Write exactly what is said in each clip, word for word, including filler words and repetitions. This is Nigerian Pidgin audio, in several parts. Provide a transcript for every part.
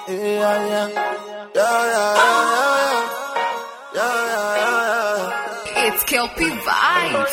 Yeah, yeah, yeah, yeah, yeah, yeah, yeah, yeah. It's Kelpie Vibes.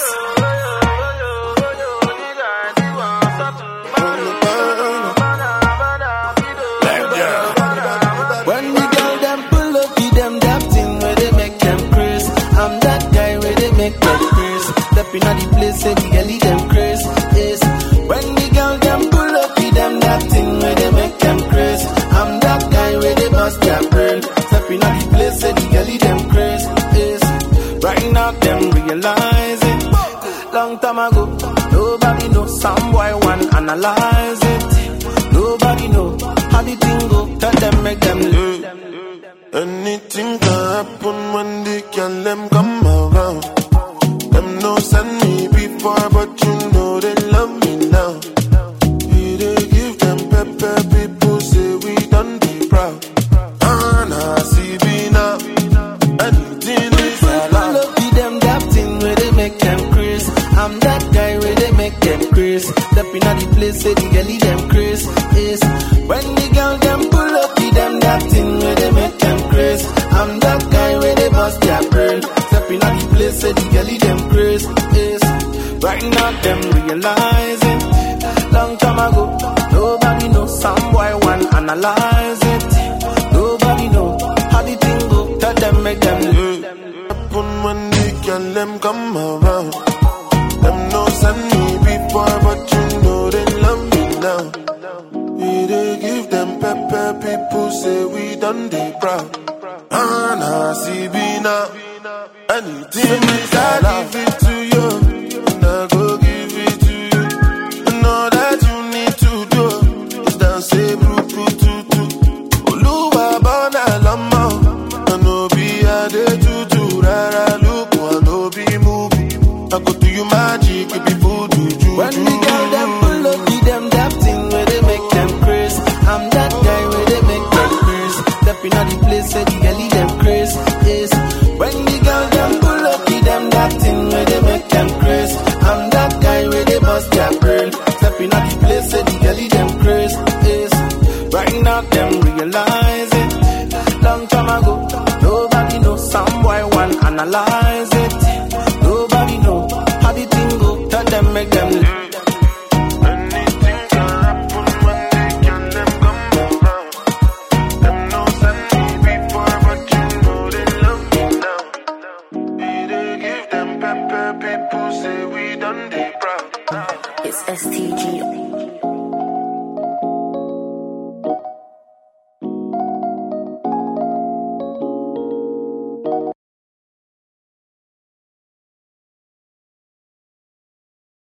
When the girl them pull up, give them that thing where they make them crazy. I'm that guy where they make them crazy. Stepping at the place, say the girl them crazy. Yes. When the girl them pull up, give them that thing where they make them crazy. I'm that guy where they bust their brain. Stepping at the place, say the girl them crazy. Yes. Right now them realize it. Long time ago, nobody know. Some boy want analyze it. Nobody know how the thing go. Tell them make them lose. Anything can happen when they can them come around. Them no send me before, but you know they love me now. We they give them pepper, people say we done be proud. And I see me now. Anything is allowed. Look at them that thing where they make them crazy. I'm that guy where they make them crazy. Stepping at the place, say the girl them crazy. Yes. When the girl them pull up, give them that thing where they make them crazy. I'm that guy where they bust their brain. Stepping at the place, say the girl them crazy. Yes. Right now them realizing. Long time ago, nobody know. Some boy want analyze it. Nobody know how the thing go. Tell them make them lose. Happen when they can them come around. Them no send me before, but you know they love me now. We they give them pepper, people say we done they proud. And I see me now. Anything is allowed.